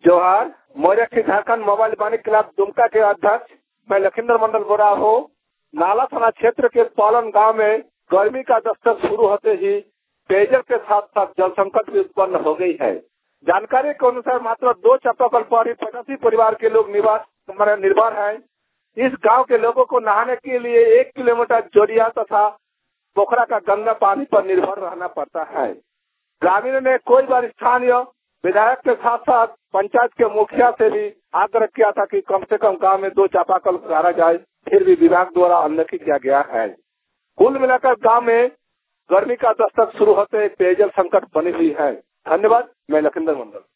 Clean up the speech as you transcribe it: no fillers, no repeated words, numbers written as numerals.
जोहार। मोरखी झारखंड मोबाइल वाणिज्य क्लब दुमका के अध्यक्ष मैं लखींद्र मंडल बोल रहा हूँ। नाला थाना क्षेत्र के पालन गांव में गर्मी का दस्तक शुरू होते ही पेयजल के साथ साथ जल संकट भी उत्पन्न हो गई है। जानकारी के अनुसार मात्र 2 चापाकल पर ही 85 परिवार के लोग निर्भर हैं। इस गांव के लोगों को नहाने के लिए 1 किलोमीटर जोरिया तथा पोखरा का गंदा पानी पर निर्भर रहना पड़ता है। ग्रामीणों ने कोई बार स्थानीय विधायक के साथ साथ पंचायत के मुखिया से भी आग्रह किया था कि कम से कम गांव में 2 चापाकल उतारा जाए, फिर भी विभाग द्वारा अनदेखी किया गया है। कुल मिलाकर गांव में गर्मी का दस्तक शुरू होते पेयजल संकट बनी हुई है। धन्यवाद। मैं लखींद्र मंडल।